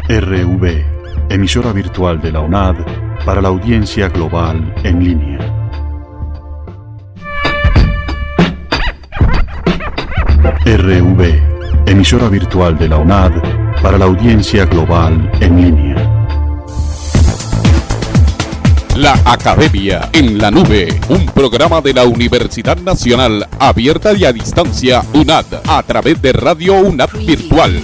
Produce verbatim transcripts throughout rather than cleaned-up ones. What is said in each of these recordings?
R V, emisora virtual de la UNAD para la audiencia global en línea. R V, emisora virtual de la UNAD para la audiencia global en línea. La Academia en la Nube, un programa de la Universidad Nacional abierta y a distancia UNAD a través de Radio UNAD Virtual.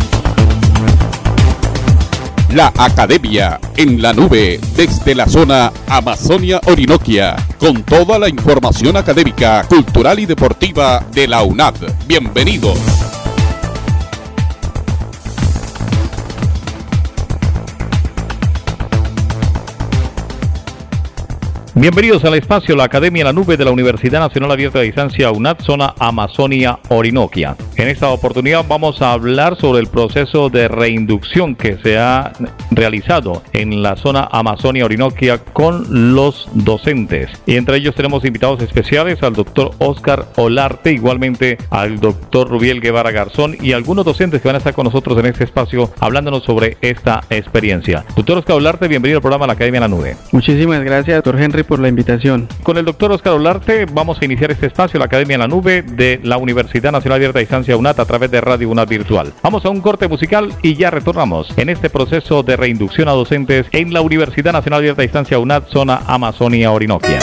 La Academia en la Nube desde la zona Amazonia-Orinoquia, con toda la información académica, cultural y deportiva de la UNAD. Bienvenidos. Bienvenidos al espacio La Academia en la Nube de la Universidad Nacional Abierta de Distancia UNAD, zona Amazonia-Orinoquia. En esta oportunidad vamos a hablar sobre el proceso de reinducción que se ha realizado en la zona Amazonia-Orinoquia con los docentes. Y entre ellos tenemos invitados especiales al doctor Óscar Olarte, igualmente al doctor Rubiel Guevara Garzón y algunos docentes que van a estar con nosotros en este espacio hablándonos sobre esta experiencia. Doctor Óscar Olarte, bienvenido al programa La Academia en la Nube. Muchísimas gracias, doctor Henry, por la invitación. Con el doctor Óscar Olarte vamos a iniciar este espacio, la Academia en la Nube de la Universidad Nacional Abierta de Distancia UNAD a través de Radio UNAD Virtual. Vamos a un corte musical y ya retornamos en este proceso de reinducción a docentes en la Universidad Nacional Abierta de Distancia UNAD, zona Amazonia-Orinoquia.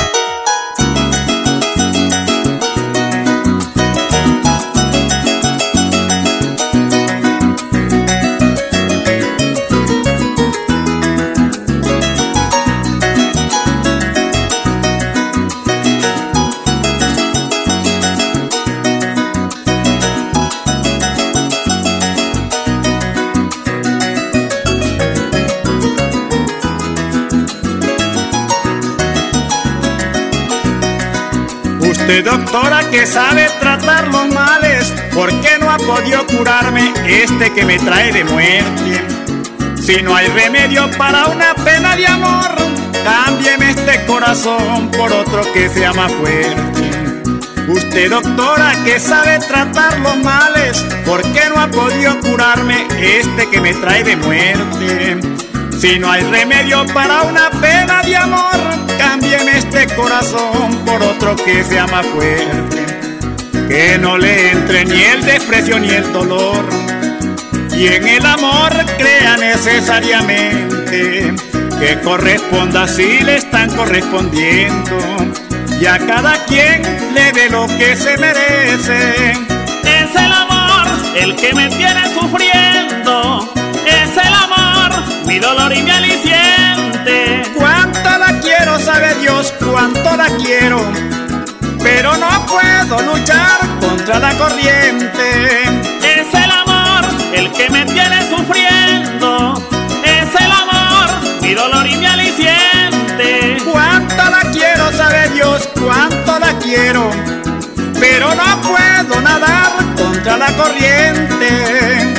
Usted, doctora, que sabe tratar los males, ¿por qué no ha podido curarme este que me trae de muerte? Si no hay remedio para una pena de amor, cámbieme este corazón por otro que sea más fuerte. Usted, doctora, que sabe tratar los males, ¿por qué no ha podido curarme este que me trae de muerte? Si no hay remedio para una pena de amor, cámbieme este corazón por otro que sea más fuerte. Que no le entre ni el desprecio ni el dolor, y en el amor crea necesariamente que corresponda si le están correspondiendo, y a cada quien le dé lo que se merece. Es el amor el que me tiene sufriendo, es el amor mi dolor y mi aliciente. Cuánto la quiero, sabe Dios, cuánto la quiero, pero no puedo luchar contra la corriente. Es el amor el que me tiene sufriendo, es el amor mi dolor y mi aliciente. Cuánto la quiero, sabe Dios, cuánto la quiero, pero no puedo nadar contra la corriente.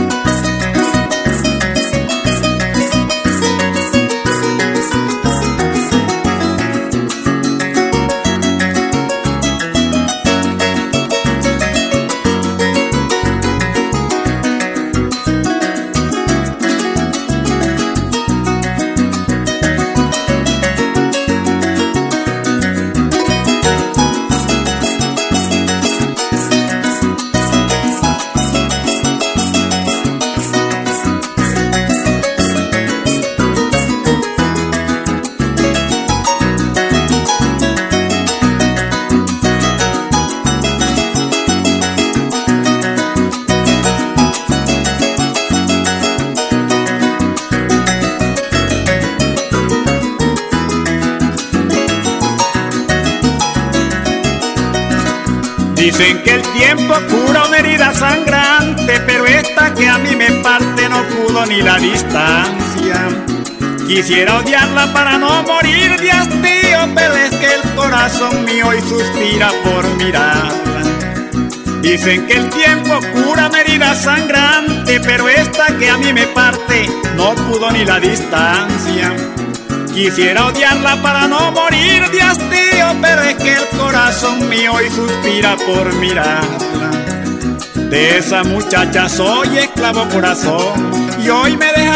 Dicen que el tiempo cura una herida sangrante, pero esta que a mí me parte no pudo ni la distancia. Quisiera odiarla para no morir de hastío, pero es que el corazón mío hoy suspira por mirarla. Dicen que el tiempo cura una herida sangrante, pero esta que a mí me parte no pudo ni la distancia. Quisiera odiarla para no morir de hastío, pero es que el corazón mío hoy suspira por mirarla. De esa muchacha soy esclavo corazón, y hoy me deja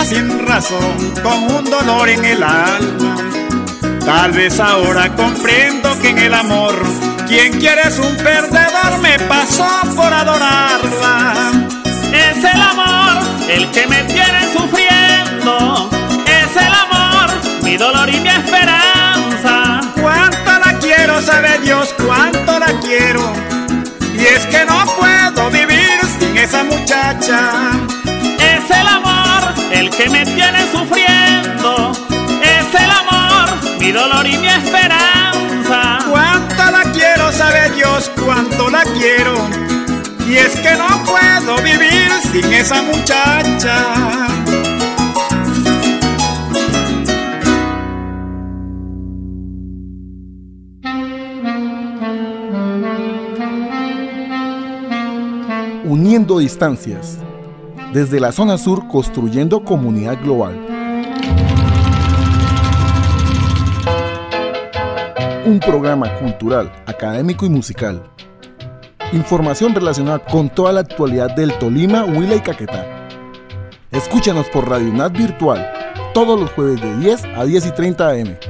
sin razón, con un dolor en el alma. Tal vez ahora comprendo que en el amor quien quiere es un perdedor, me pasó por adorarla. Es el amor el que me tiene sufriendo, es el amor mi dolor y mi esperanza. Cuánto la quiero, sabe Dios cuánto la quiero, y es que no puedo vivir sin esa muchacha. Es el amor el que me tiene sufriendo, es el amor mi dolor y mi esperanza. Cuánto la quiero, sabe Dios cuánto la quiero, y es que no puedo vivir sin esa muchacha. Uniendo distancias. Desde la zona sur, construyendo comunidad global. Un programa cultural, académico y musical. Información relacionada con toda la actualidad del Tolima, Huila y Caquetá. Escúchanos por Radio UNAD Virtual, todos los jueves de diez a diez y treinta a eme.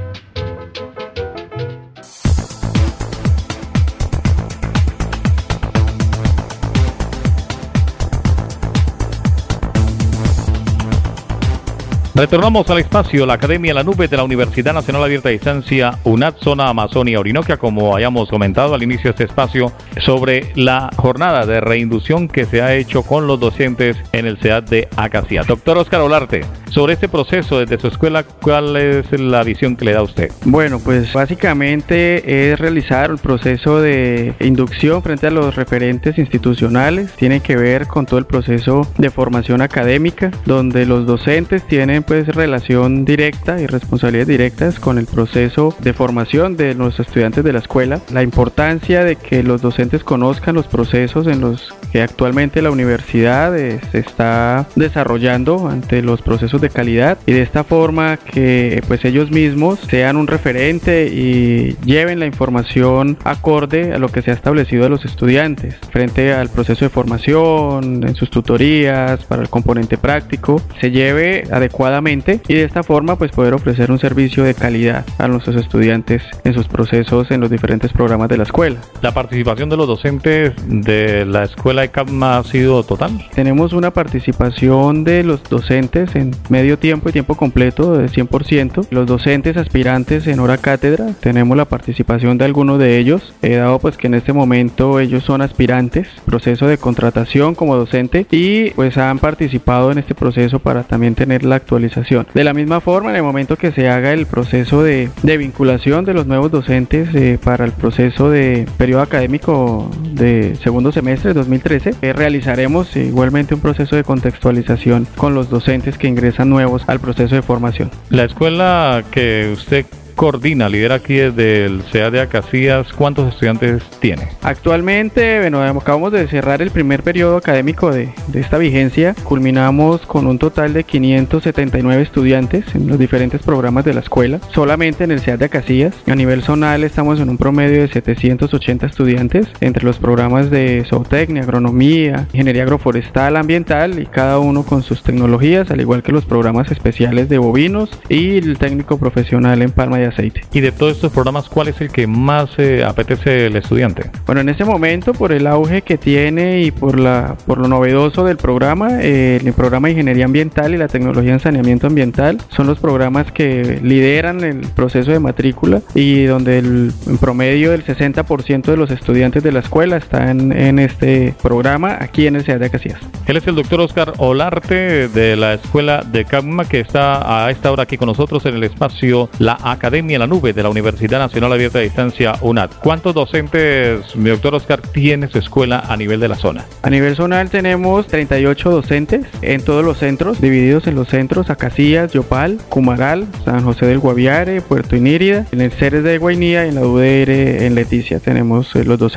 Retornamos al espacio, la Academia La Nube de la Universidad Nacional Abierta de Distancia UNAD, zona Amazonia Orinoquia, como hayamos comentado al inicio de este espacio, sobre la jornada de reinducción que se ha hecho con los docentes en el C E A D de Acacias. Doctor Oscar Olarte, sobre este proceso desde su escuela, ¿cuál es la visión que le da a usted? Bueno, pues básicamente es realizar el proceso de inducción frente a los referentes institucionales. Tiene que ver con todo el proceso de formación académica, donde los docentes tienen pues relación directa y responsabilidades directas con el proceso de formación de los estudiantes de la escuela. La importancia de que los docentes conozcan los procesos en los que actualmente la universidad eh, se está desarrollando ante los procesos de calidad, y de esta forma que pues ellos mismos sean un referente y lleven la información acorde a lo que se ha establecido a los estudiantes frente al proceso de formación, en sus tutorías, para el componente práctico, se lleve adecuadamente, y de esta forma pues poder ofrecer un servicio de calidad a nuestros estudiantes en sus procesos en los diferentes programas de la escuela. ¿La participación de los docentes de la escuela de CAPMA ha sido total? Tenemos una participación de los docentes en medio tiempo y tiempo completo de cien por ciento. Los docentes aspirantes en hora cátedra, tenemos la participación de algunos de ellos, he dado pues que en este momento ellos son aspirantes, proceso de contratación como docente, y pues han participado en este proceso para también tener la actualización. De la misma forma, en el momento que se haga el proceso de, de vinculación de los nuevos docentes eh, para el proceso de periodo académico de segundo semestre de dos mil trece, eh, realizaremos igualmente un proceso de contextualización con los docentes que ingresan nuevos al proceso de formación. La escuela que usted coordina, lidera aquí desde el C E A de Acacias, ¿cuántos estudiantes tiene? Actualmente, bueno, acabamos de cerrar el primer periodo académico de, de esta vigencia. Culminamos con un total de quinientos setenta y nueve estudiantes en los diferentes programas de la escuela, solamente en el C E A de Acacias. A nivel zonal estamos en un promedio de setecientos ochenta estudiantes entre los programas de zootecnia, agronomía, ingeniería agroforestal, ambiental, y cada uno con sus tecnologías, al igual que los programas especiales de bovinos y el técnico profesional en palma de aceite. Y de todos estos programas, ¿cuál es el que más eh, apetece el estudiante? Bueno, en este momento, por el auge que tiene y por la por lo novedoso del programa, eh, el programa de ingeniería ambiental y la tecnología en saneamiento ambiental son los programas que lideran el proceso de matrícula, y donde el en promedio del sesenta por ciento de los estudiantes de la escuela están en este programa aquí en el C E A de Acacias. Él es el doctor Oscar Olarte de la escuela de CAPMA, que está a esta hora aquí con nosotros en el espacio La Academia La Nube de la Universidad Nacional Abierta de Distancia UNAD. ¿Cuántos docentes, mi doctor Oscar, tiene su escuela a nivel de la zona? A nivel zonal tenemos treinta y ocho docentes en todos los centros, divididos en los centros Acacias, Yopal, Cumaral, San José del Guaviare, Puerto Inírida, en el Ceres de Guainía y en la U D R en Leticia tenemos eh, los docentes.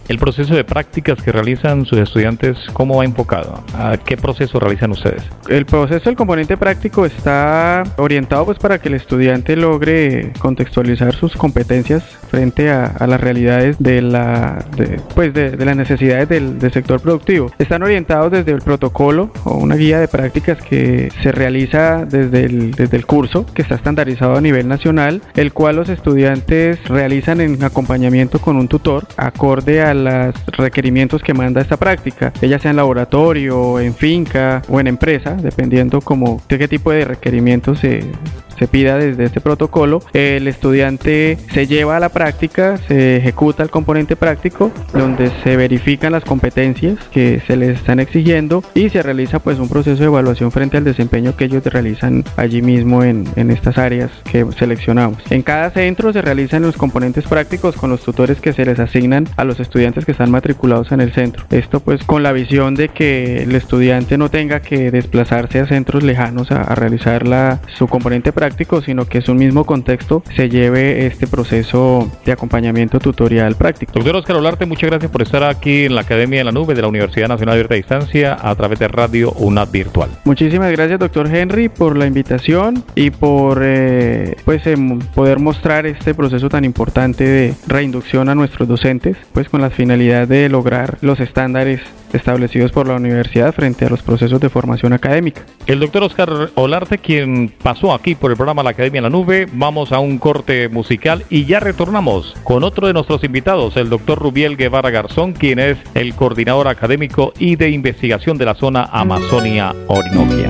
El proceso de prácticas que realizan sus estudiantes, ¿cómo va enfocado? ¿A qué proceso realizan ustedes? El proceso del componente práctico está orientado pues para que el estudiante logre contextualizar sus competencias frente a, a las realidades de, la, de, pues de, de las necesidades del, del sector productivo. Están orientados desde el protocolo o una guía de prácticas que se realiza desde el, desde el curso, que está estandarizado a nivel nacional, el cual los estudiantes realizan en acompañamiento con un tutor acorde a los requerimientos que manda esta práctica, ya sea en laboratorio, en finca o en empresa, dependiendo como de qué tipo de requerimientos se se pida desde este protocolo. El estudiante se lleva a la práctica, se ejecuta el componente práctico donde se verifican las competencias que se les están exigiendo y se realiza pues un proceso de evaluación frente al desempeño que ellos realizan allí mismo en, en estas áreas que seleccionamos. En cada centro se realizan los componentes prácticos con los tutores que se les asignan a los estudiantes que están matriculados en el centro. Esto pues con la visión de que el estudiante no tenga que desplazarse a centros lejanos a, a realizar la, su componente práctico, sino que es un mismo contexto, se lleve este proceso de acompañamiento tutorial práctico. Doctor Oscar Olarte, muchas gracias por estar aquí en la Academia en la Nube de la Universidad Nacional Abierta a Distancia a través de Radio UNAD Virtual. Muchísimas gracias, doctor Henry, por la invitación y por eh, pues eh, poder mostrar este proceso tan importante de reinducción a nuestros docentes, pues con la finalidad de lograr los estándares establecidos por la universidad frente a los procesos de formación académica. El doctor Oscar Olarte, quien pasó aquí por el programa La Academia en la Nube. Vamos a un corte musical y ya retornamos con otro de nuestros invitados, el doctor Rubiel Guevara Garzón, quien es el coordinador académico y de investigación de la zona Amazonia Orinoquia.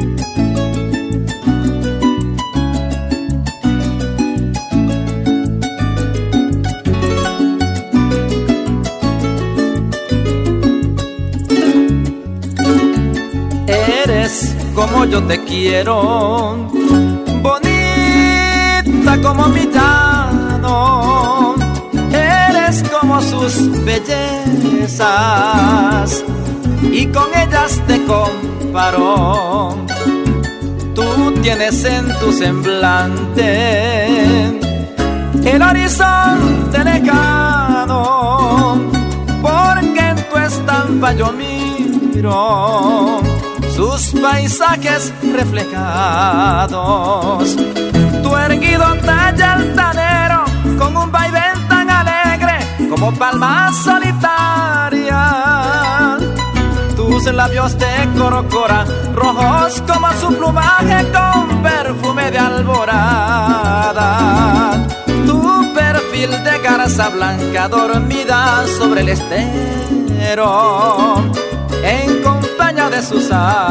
Como yo te quiero, bonita como mi llano, eres como sus bellezas y con ellas te comparo. Tú tienes en tu semblante el horizonte lejano, porque en tu estampa yo miro sus paisajes reflejados. Tu erguido talle altanero con un vaivén tan alegre como palmas solitarias. Tus labios de corocora, rojos como su plumaje con perfume de alborada. Tu perfil de garza blanca dormida sobre el estero en compañía de sus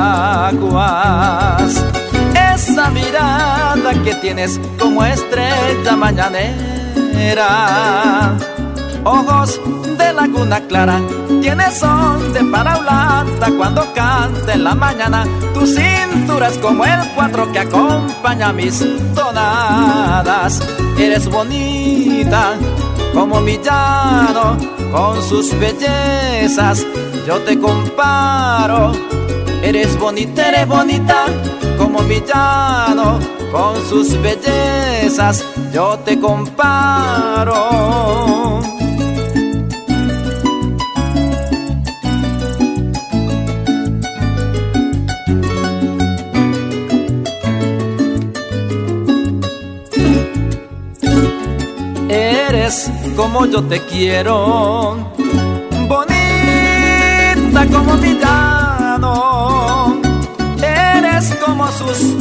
aguas. Esa mirada que tienes como estrella mañanera, ojos de laguna clara, tienes son de paraulata cuando canta en la mañana. Tu cintura es como el cuatro que acompaña mis tonadas. Eres bonita como mi llano, con sus bellezas yo te comparo. Eres bonita, eres bonita como mi llano, con sus bellezas yo te comparo. Eres como yo te quiero, bonita como mi llano, eres como sus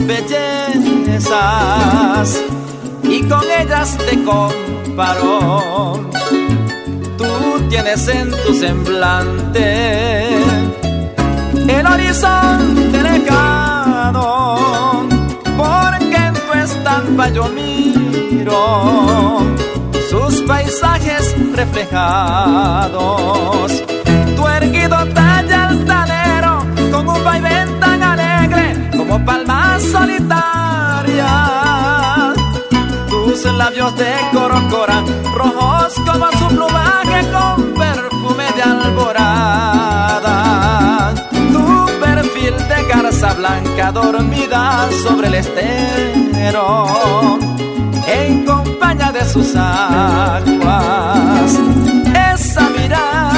bellezas y con ellas te comparo. Tú tienes en tu semblante el horizonte lejano, porque en tu estampa yo miro sus paisajes reflejados. Tu erguido talle altanero con un vaivén tan alegre como palmas solitarias. Tus labios de corocora, rojos como su plumaje con perfume de alborada. Tu perfil de garza blanca dormida sobre el estero en compañía de sus aguas. Esa mirada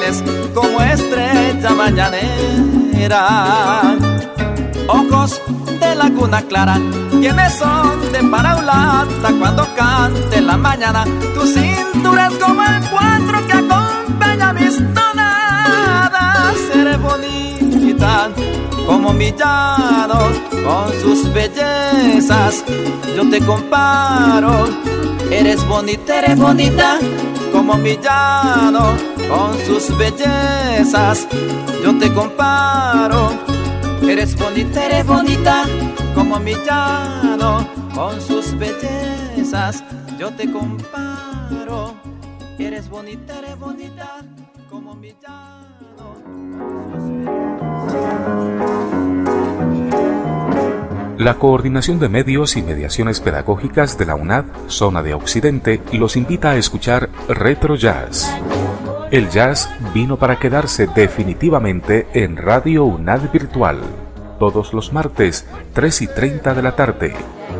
tienes como estrella mañanera. Ojos de laguna clara, tienes son de paraulata cuando cante la mañana. Tu cintura es como el cuatro que acompaña mis tonadas. Eres bonita como mi llano con sus bellezas, yo te comparo. Eres bonita, eres bonita como mi llano con sus bellezas, yo te comparo. Eres bonita, eres bonita como mi llano con sus bellezas, yo te comparo. Eres bonita, eres bonita como mi llano con sus bellezas. La Coordinación de Medios y Mediaciones Pedagógicas de la UNAD, Zona de Occidente, los invita a escuchar Retro Jazz. El jazz vino para quedarse definitivamente en Radio UNAD Virtual, todos los martes, tres y treinta de la tarde.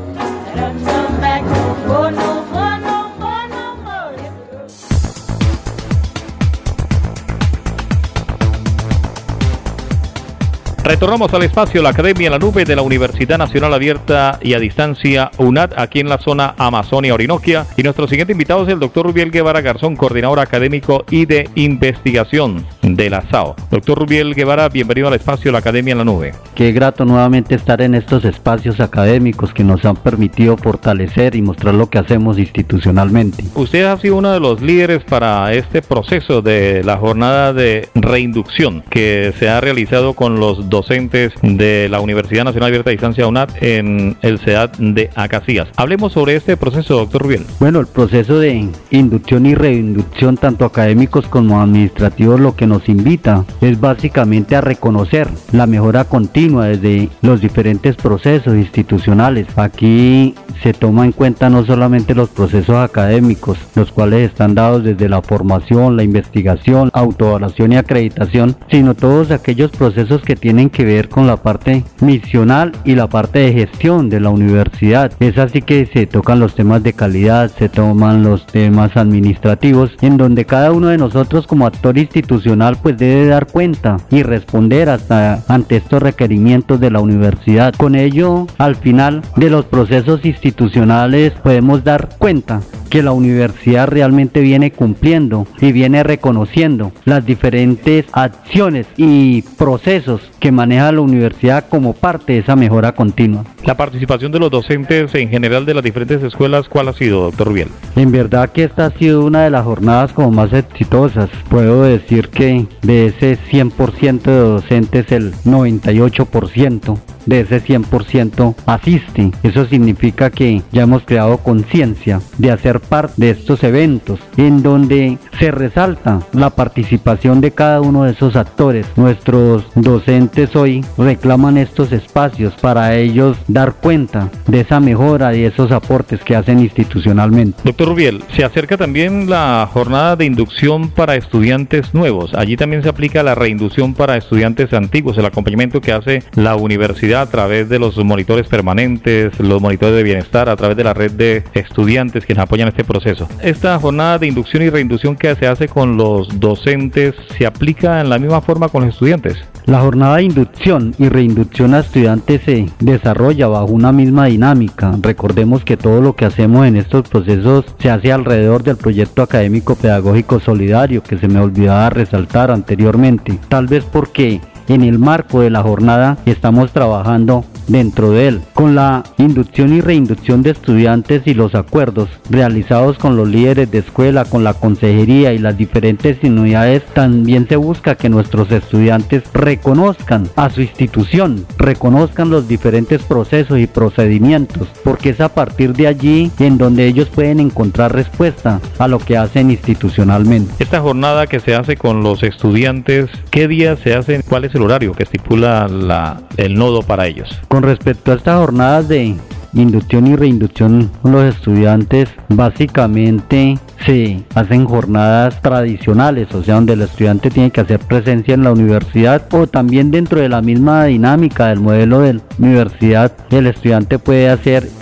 Retornamos al espacio, la Academia en la Nube de la Universidad Nacional Abierta y a Distancia UNAD, aquí en la zona Amazonia Orinoquia. Y nuestro siguiente invitado es el doctor Rubiel Guevara Garzón, coordinador académico y de investigación de la S A O. Doctor Rubiel Guevara, bienvenido al espacio, la Academia en la Nube. Qué grato nuevamente estar en estos espacios académicos que nos han permitido fortalecer y mostrar lo que hacemos institucionalmente. Usted ha sido uno de los líderes para este proceso de la jornada de reinducción que se ha realizado con los docentes de la Universidad Nacional Abierta a Distancia UNAD en el C E A D de Acacías. Hablemos sobre este proceso, doctor Rubiel. Bueno, el proceso de inducción y reinducción, tanto académicos como administrativos, lo que nos invita es básicamente a reconocer la mejora continua desde los diferentes procesos institucionales. Aquí se toma en cuenta no solamente los procesos académicos, los cuales están dados desde la formación, la investigación, autoevaluación y acreditación, sino todos aquellos procesos que tienen que ver con la parte misional y la parte de gestión de la universidad. Es así que se tocan los temas de calidad, se toman los temas administrativos, en donde cada uno de nosotros como actor institucional pues debe dar cuenta y responder hasta ante estos requerimientos de la universidad. Con ello, al final de los procesos institucionales podemos dar cuenta que la universidad realmente viene cumpliendo y viene reconociendo las diferentes acciones y procesos que maneja la universidad como parte de esa mejora continua. La participación de los docentes en general de las diferentes escuelas, ¿cuál ha sido, doctor Rubiel? En verdad que esta ha sido una de las jornadas como más exitosas. Puedo decir que de ese cien por ciento de docentes, el noventa y ocho por ciento de ese cien por ciento asiste. Eso significa que ya hemos creado conciencia de hacer parte de estos eventos, en donde se resalta la participación de cada uno de esos actores. Nuestros docentes hoy reclaman estos espacios para ellos dar cuenta de esa mejora y esos aportes que hacen institucionalmente. Doctor Rubiel, se acerca también la jornada de inducción para estudiantes nuevos. Allí también se aplica la reinducción para estudiantes antiguos, el acompañamiento que hace la universidad a través de los monitores permanentes, los monitores de bienestar, a través de la red de estudiantes que nos apoyan en este proceso. Esta jornada de inducción y reinducción que se hace con los docentes, ¿se aplica en la misma forma con los estudiantes? La jornada de inducción y reinducción a estudiantes se desarrolla bajo una misma dinámica. Recordemos que todo lo que hacemos en estos procesos se hace alrededor del proyecto académico pedagógico solidario que se me olvidaba resaltar anteriormente, tal vez porque en el marco de la jornada estamos trabajando dentro de él, con la inducción y reinducción de estudiantes y los acuerdos realizados con los líderes de escuela, con la consejería y las diferentes unidades. También se busca que nuestros estudiantes reconozcan a su institución, reconozcan los diferentes procesos y procedimientos, porque es a partir de allí en donde ellos pueden encontrar respuesta a lo que hacen institucionalmente. Esta jornada que se hace con los estudiantes, ¿qué días se hace? ¿Cuál es el horario que estipula la, el nodo para ellos? Con respecto a estas jornadas de inducción y reinducción con los estudiantes, básicamente se hacen jornadas tradicionales, o sea, donde el estudiante tiene que hacer presencia en la universidad, o también dentro de la misma dinámica del modelo de la universidad, el estudiante puede hacer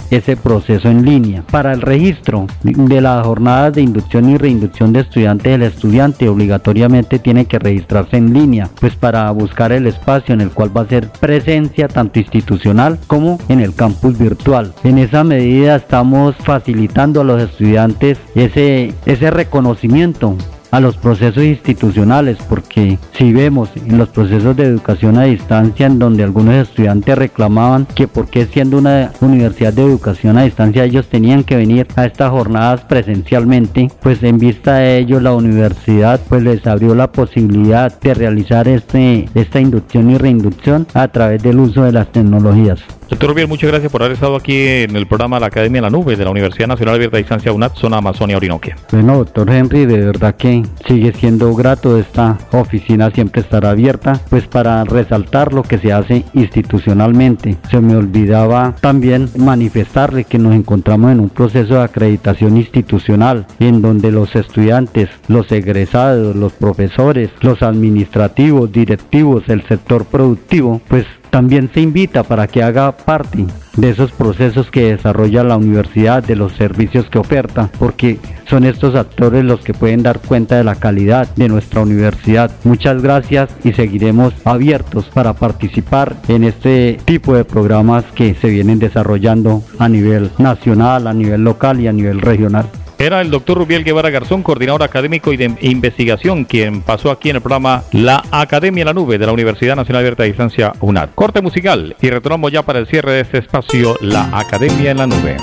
ese proceso en línea. Para el registro de las jornadas de inducción y reinducción de estudiantes, el estudiante obligatoriamente tiene que registrarse en línea, pues para buscar el espacio en el cual va a ser presencia tanto institucional como en el campus virtual. En esa medida estamos facilitando a los estudiantes ese, ese reconocimiento a los procesos institucionales, porque si vemos en los procesos de educación a distancia en donde algunos estudiantes reclamaban que por qué siendo una universidad de educación a distancia ellos tenían que venir a estas jornadas presencialmente, pues en vista de ello la universidad pues les abrió la posibilidad de realizar este, esta inducción y reinducción a través del uso de las tecnologías. Doctor Rubiel, muchas gracias por haber estado aquí en el programa La Academia en la Nube de la Universidad Nacional Abierta a Distancia UNAD, zona Amazonia Orinoquia. Bueno, doctor Henry, de verdad que sigue siendo grato, esta oficina siempre estará abierta, pues para resaltar lo que se hace institucionalmente. Se me olvidaba también manifestarle que nos encontramos en un proceso de acreditación institucional, en donde los estudiantes, los egresados, los profesores, los administrativos, directivos, el sector productivo, pues también se invita para que haga parte de esos procesos que desarrolla la universidad, de los servicios que oferta, porque son estos actores los que pueden dar cuenta de la calidad de nuestra universidad. Muchas gracias y seguiremos abiertos para participar en este tipo de programas que se vienen desarrollando a nivel nacional, a nivel local y a nivel regional. Era el doctor Rubiel Guevara Garzón, coordinador académico y de investigación, quien pasó aquí en el programa La Academia en la Nube de la Universidad Nacional Abierta a Distancia UNAD. Corte musical y retornamos ya para el cierre de este espacio, La Academia en la Nube.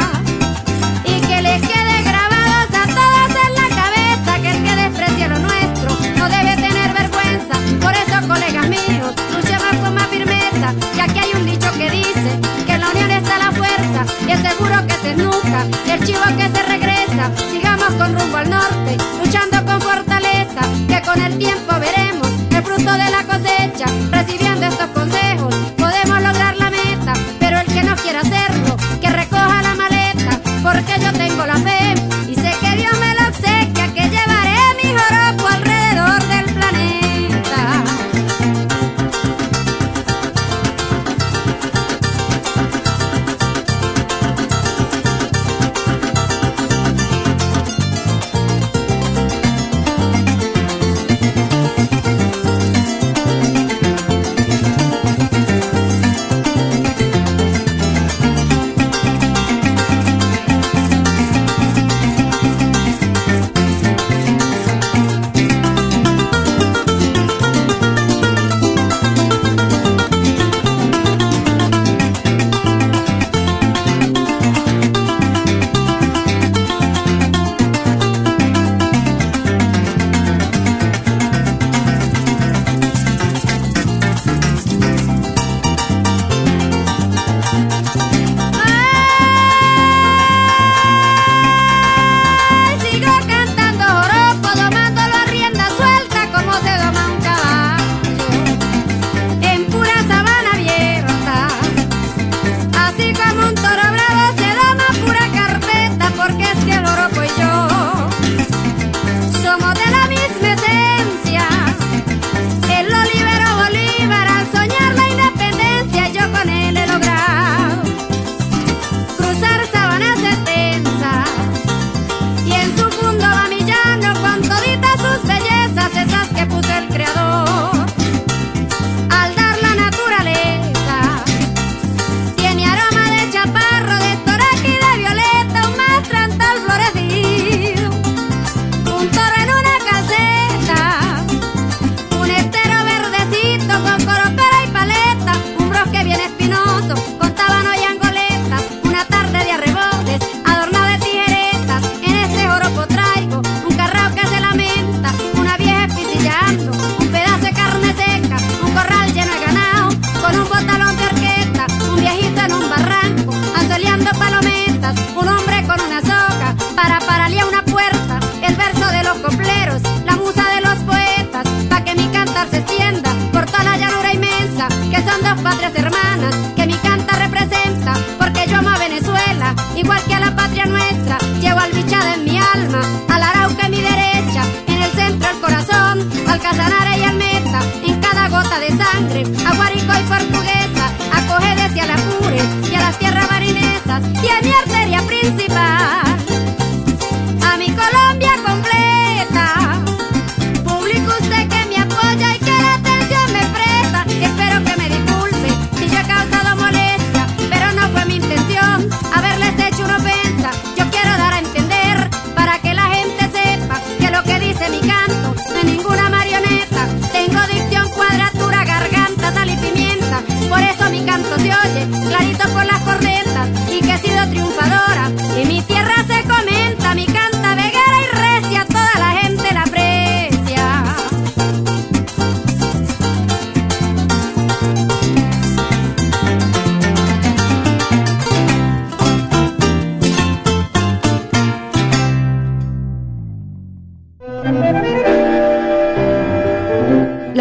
Nuestro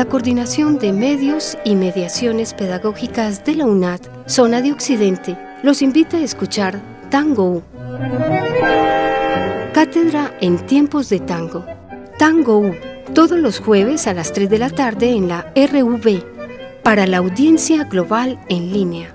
La Coordinación de Medios y Mediaciones Pedagógicas de la UNAD, Zona de Occidente, los invita a escuchar Tango U. Cátedra en tiempos de tango. Tango U, todos los jueves a las tres de la tarde en la R U V, para la audiencia global en línea.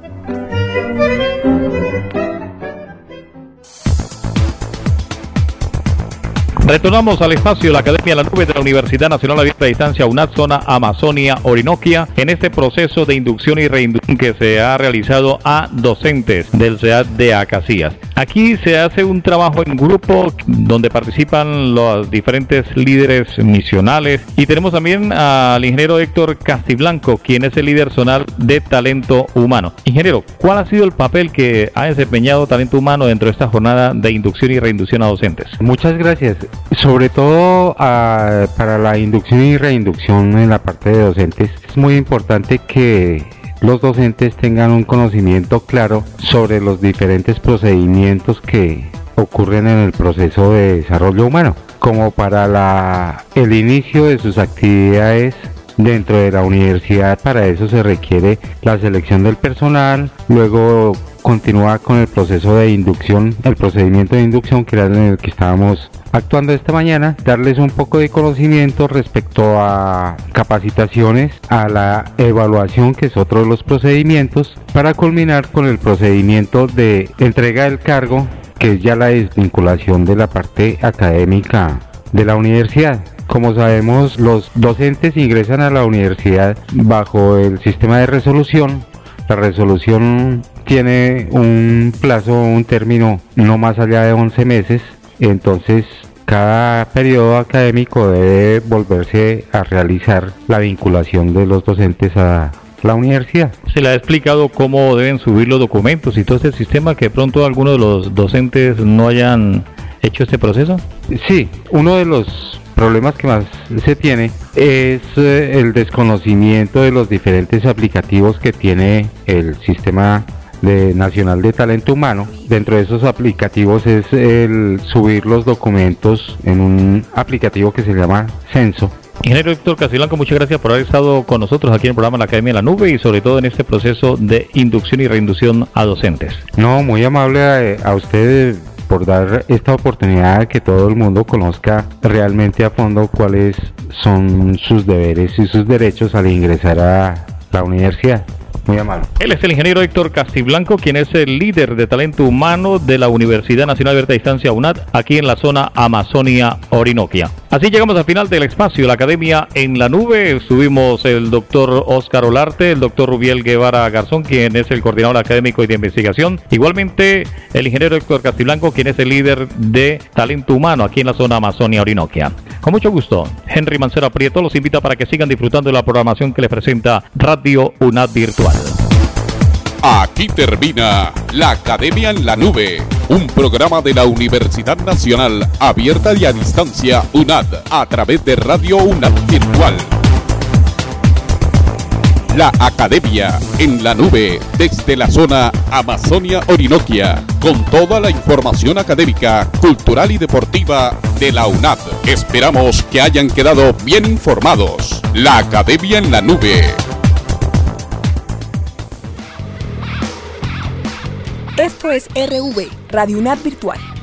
Retornamos al espacio de la Academia de la Nube de la Universidad Nacional Abierta a Distancia UNAD, zona Amazonia Orinoquia, en este proceso de inducción y reinducción que se ha realizado a docentes del C E A D de Acacías. Aquí se hace un trabajo en grupo donde participan los diferentes líderes misionales y tenemos también al ingeniero Héctor Castiblanco, quien es el líder zonal de talento humano. Ingeniero, ¿cuál ha sido el papel que ha desempeñado talento humano dentro de esta jornada de inducción y reinducción a docentes? Muchas gracias. Sobre todo uh, para la inducción y reinducción en la parte de docentes, es muy importante que los docentes tengan un conocimiento claro sobre los diferentes procedimientos que ocurren en el proceso de desarrollo humano, como para la, el inicio de sus actividades dentro de la universidad. Para eso se requiere la selección del personal, luego continúa con el proceso de inducción, el procedimiento de inducción que era en el que estábamos actuando esta mañana, darles un poco de conocimiento respecto a capacitaciones, a la evaluación, que es otro de los procedimientos, para culminar con el procedimiento de entrega del cargo, que es ya la desvinculación de la parte académica de la universidad. Como sabemos, los docentes ingresan a la universidad bajo el sistema de resolución. La resolución tiene un plazo, un término no más allá de once meses, entonces cada periodo académico debe volverse a realizar la vinculación de los docentes a la universidad. ¿Se le ha explicado cómo deben subir los documentos y todo este sistema, que de pronto algunos de los docentes no hayan hecho este proceso? Sí, uno de los problemas que más se tiene es eh, el desconocimiento de los diferentes aplicativos que tiene el sistema de Nacional de Talento Humano. Dentro de esos aplicativos es el subir los documentos en un aplicativo que se llama Censo. Ingeniero Héctor Castiblanco, muchas gracias por haber estado con nosotros aquí en el programa La Academia de la Nube y sobre todo en este proceso de inducción y reinducción a docentes. No, muy amable a, a usted por dar esta oportunidad de que todo el mundo conozca realmente a fondo cuáles son sus deberes y sus derechos al ingresar a la universidad. Muy amable. Él es el ingeniero Héctor Castiblanco, quien es el líder de talento humano de la Universidad Nacional Abierta a Distancia UNAD, aquí en la zona Amazonia Orinoquia. Así llegamos al final del espacio de la Academia en la Nube. Estuvimos el doctor Óscar Olarte, el doctor Rubiel Guevara Garzón, quien es el coordinador académico y de investigación. Igualmente el ingeniero Héctor Castiblanco, quien es el líder de talento humano aquí en la zona Amazonia Orinoquia. Con mucho gusto, Henry Mancera Prieto los invita para que sigan disfrutando de la programación que les presenta Radio UNAD Virtual. Aquí termina La Academia en la Nube, un programa de la Universidad Nacional Abierta y a Distancia UNAD a través de Radio UNAD Virtual. La Academia en la Nube desde la zona Amazonia Orinoquia, con toda la información académica, cultural y deportiva de la UNAD. Esperamos que hayan quedado bien informados. La Academia en la Nube. Esto es R V, Radio UNAD Virtual.